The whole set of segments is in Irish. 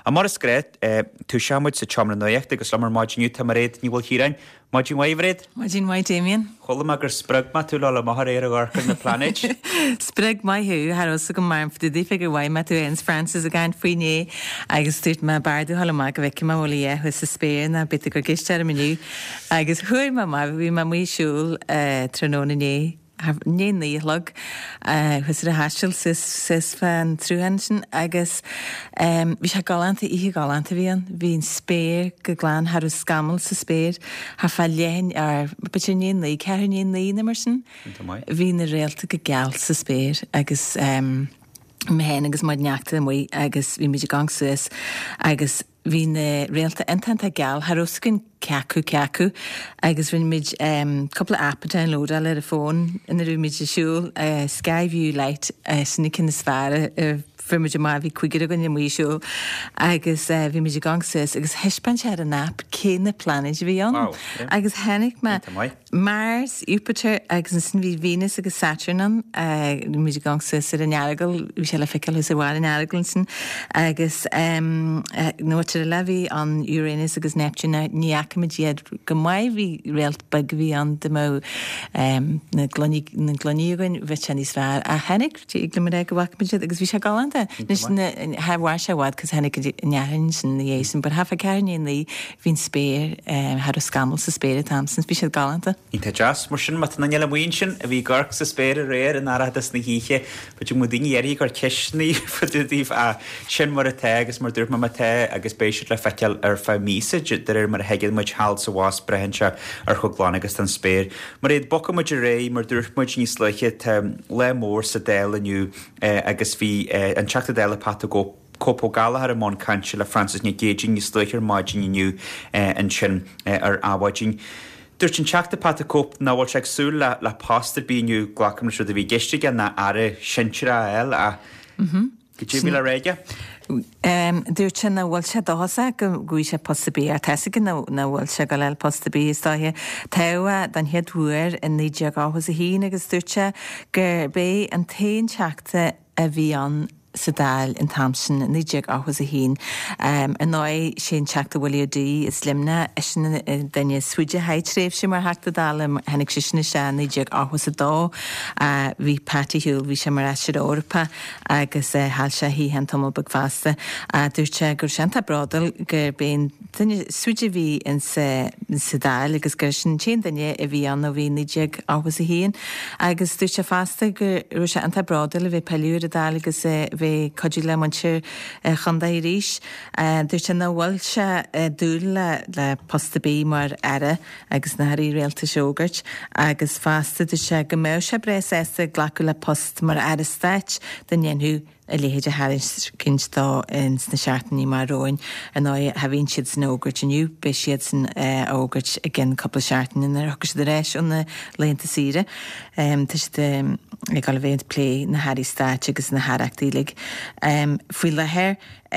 A mar is grét tú seamuid sa chomra nuocht agus lemar máidniú tá mar réad ní bhfuil hírain. Máidin waibhréad? Máidin waid Damien. Cholam agur sprag ma tú lála mahar éar agharcan na planet. Sprag mai hiú, har osa go marm fyddi figur waid ma tú eins Francis a gain fwyni agus stwrt ma bardu halama go veci ma woli hwys y spéir na bit agur gistar am iniu agus hwy ma fi ma mwy siŵl trynôn ni Nén íhlog hwys yr hasel sys fan trúhansin agus vi sé galanta ihe galanta hín spéir go glan har skamel sa spéir ha fa léin ar bet nén í ceir nén í immersin hín réalta go geall sa spéir agus hen agus maid neachta mwy agus vi mid gang suas agus Bhín réalta intanta geall har oscin ceacu agus bhín mid couple appata an lóda le a fón in rú mid siúil Skyview Light sinna cin na sfára Firmid ma bhí cuiigir agan na múisiú agus bhí mid gang suas agus heispan sé an app cé na planet bhí an agus henig Mars, Jupiter agus san bhí Venus agus Saturn an mid gang suas ar an nearagal bhí sé le ficail hús bháil an nearagal sin agus nóir le bhí an Uranus agus Neptune níachimidiad go maiid bhí réalt bag bhí an de mó na glóníagain bheit sé níos fearr a henig tí iglimar go bhachimidiad agus bhí sé galanta Nis ha war se wad cos hennig nearin sin na éisin, but hafa cairni in the vín spéir har a skamel sa spéir tamsins bí sé galanta. Ínta jazz mar sin mat na njala muin sin a bhí garc sa spéir réir an aradas na híche, but you mudini eri gar kisni fududíf a sin mar a te agus mar dúr ma te agus béisiid le feiceal ar fa mísa dar mar hegil muid hal sa was brehin se ar chugláin agus an spéir. Mar éad boca muid ré mar dúr muid níos leiche le mór sa déil aniu agus bhí an teachta déile pat go Copo Gala har a mon canse le Francis ní géidir ní sluichar máidin iniu an sin ar áhaidin. Dúirt sin teachta pat cop náhil seag súil le pasta bíniu glacam se a bhí geiste gan na ara sinra eil a go mí le réige? Dúirt sin na bhfuil se dása go gúi se postabí a teige na bhfuil se go leil postabí istáthe taha den headhuair in níideag áhas a hín agus dúirte gur bé an tain teachta a bhí an sa dáil in tamsin níideag áhas a hín. An ná sé teachta bhfuil dí is limna sin daine suide heitréh sem mar heachta dála henig sinna se níideag áhas a dá a bhí Patty Hill bhí sem mar eisiid Orpa agus hall se hí hen tomol bag fasta a dúirte gur seanta bradal gur ben suide bhí in sa dáil agus gur sin té daine a bhí an bhí níideag áhas a hín agus dúirte fasta gur ru se anta bradal a bhí peúr a dáil agus bhí codú le mantir chundaí ríis. Dúirte na bhfuil se dúil le postabí mar ara agus na haí réalta seogart agus fasta du se go mé se bres ésta glacu le post mar ara stáit den dhéanú a léhéide haris cinstá in na seaartnaí mar roin a ná ha bhín siad san ógurt aniu be siad san ógurt a gin coppla seaartnaí in agus de réis an na léanta síre tá si ag gal bhéad plé na haí stáit agus na haachtaílig. Fuoi lethir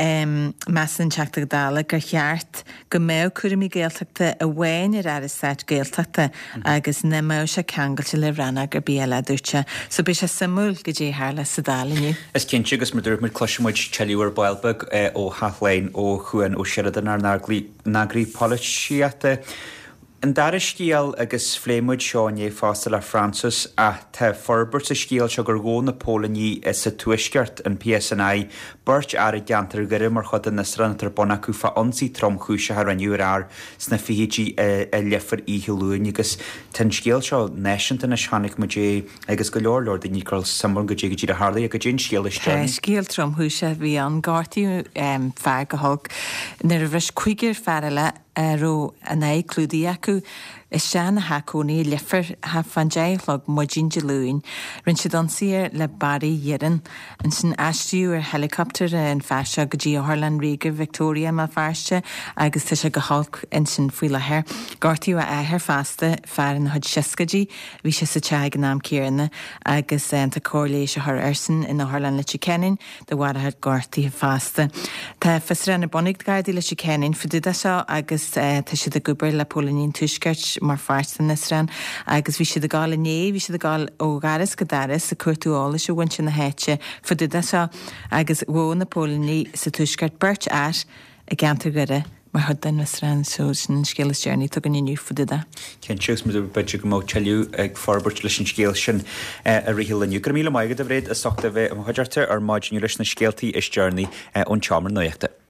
meas an teachta dála gur cheart go mé cuairmí géalteachta a bhhain ar ara stáit géalteachta agus na mé se ceangail se le ranna gur bí eile dúirte, so bí se samú go dé hála sa dálaniu. Is cinse agus mar dúirt mar cluisimuid teúar bailbeg ó hathléin ó chuan ó siadan ar nagraí polisiata. An dar scíal agus flémuid seáin fásta le Francis a tá forbert sa scíal se gur gó na Pólaní sa tuisceart an PSNI burt ar a geantar gur mar chud an nasrantar bona acu fa ansaí tromchúise ar an uar sna fihítí a lefar íhilúin agus tan scíal seo neisianta na seannic mu dé agus go leorlór de nícrail samar go dé a Harlaí a go dén scíal iste. Scíal tromchúise bhí an gáirtíú fear go thug nar a bhris chuigir fearile ró an éclúdaí acu is sean na hacónaí lefar ha fan déichlog modín de lúin rinn si don sir le barí dhéan an sin aistú ar helicopter an feise go dtí Harlan Riga Victoria má fearste agus tá se go halk in sin faoi lethir. Gartíú a éthir fasta fear an hud siscadí bhí se sa teag an náam céanna agus tá cóirléis a th arsan in na Harlan le Chicanin de bhhaithe gartíí fasta. Tá fesra na bonnig gaidí le Chicanin fududa seo agus tá si a gobar le Pólanín tuisceart mar fearstan nasran agus bhí siad a gáil bhí siad a gáil ó garas go daras sa cuairtúála se bhain sin na héite fududa seo agus bhó na Pólíní sa tuisgart beirt as a gceantar gure mar thudan nasran so sin scélas dearní tu gan inniu fududa. Cén siús mu beidir go mó teú ag farbert leis an scéal sin a rihilniu. Gur míle maigad a bhréad a sochta bheith am chuidirte ar maidniú leis na scéaltaí is dearní ón teamar nuachta.